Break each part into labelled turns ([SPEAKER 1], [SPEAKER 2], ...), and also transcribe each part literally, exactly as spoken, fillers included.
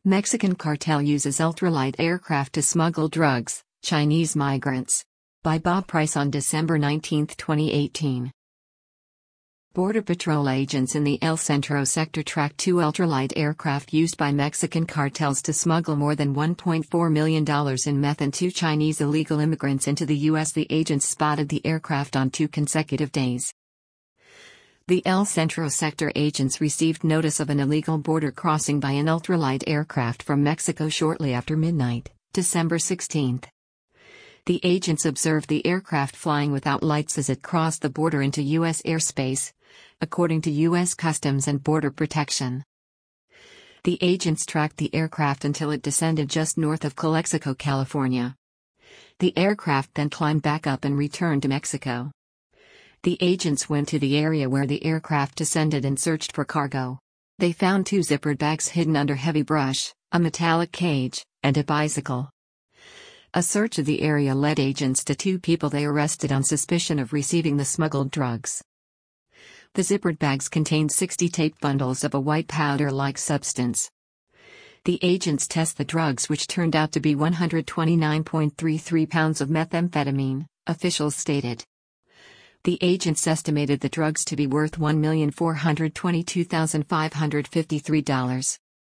[SPEAKER 1] Mexican cartel uses ultralight aircraft to smuggle drugs, Chinese migrants. By Bob Price on December nineteenth, twenty eighteen. Border Patrol agents in the El Centro sector tracked two ultralight aircraft used by Mexican cartels to smuggle more than one point four million dollars in meth and two Chinese illegal immigrants into the U S. The agents spotted the aircraft on two consecutive days. The El Centro sector agents received notice of an illegal border crossing by an ultralight aircraft from Mexico shortly after midnight, December sixteenth. The agents observed the aircraft flying without lights as it crossed the border into U S airspace, according to U S Customs and Border Protection. The agents tracked the aircraft until it descended just north of Calexico, California. The aircraft then climbed back up and returned to Mexico. The agents went to the area where the aircraft descended and searched for cargo. They found two zippered bags hidden under heavy brush, a metallic cage, and a bicycle. A search of the area led agents to two people they arrested on suspicion of receiving the smuggled drugs. The zippered bags contained sixty tape bundles of a white powder-like substance. The agents test the drugs, which turned out to be one hundred twenty-nine point three three pounds of methamphetamine, officials stated. The agents estimated the drugs to be worth one million four hundred twenty-two thousand five hundred fifty-three dollars.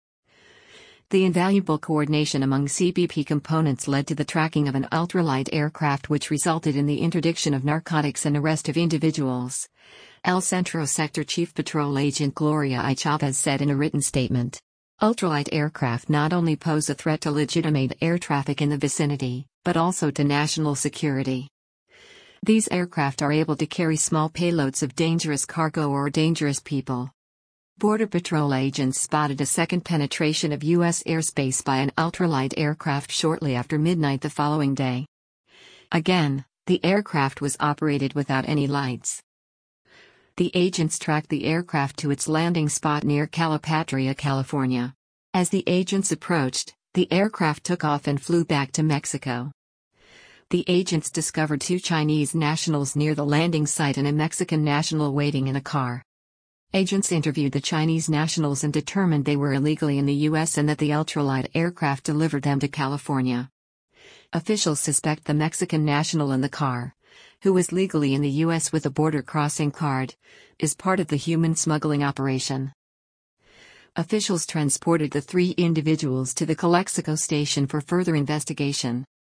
[SPEAKER 1] The invaluable coordination among C B P components led to the tracking of an ultralight aircraft, which resulted in the interdiction of narcotics and arrest of individuals, El Centro Sector Chief Patrol Agent Gloria I. Chavez said in a written statement. Ultralight aircraft not only pose a threat to legitimate air traffic in the vicinity, but also to national security. These aircraft are able to carry small payloads of dangerous cargo or dangerous people. Border Patrol agents spotted a second penetration of U S airspace by an ultralight aircraft shortly after midnight the following day. Again, the aircraft was operated without any lights. The agents tracked the aircraft to its landing spot near Calipatria, California. As the agents approached, the aircraft took off and flew back to Mexico. The agents discovered two Chinese nationals near the landing site and a Mexican national waiting in a car. Agents interviewed the Chinese nationals and determined they were illegally in the U S and that the ultralight aircraft delivered them to California. Officials suspect the Mexican national in the car, who was legally in the U S with a border crossing card, is part of the human smuggling operation. Officials transported the three individuals to the Calexico station for further investigation.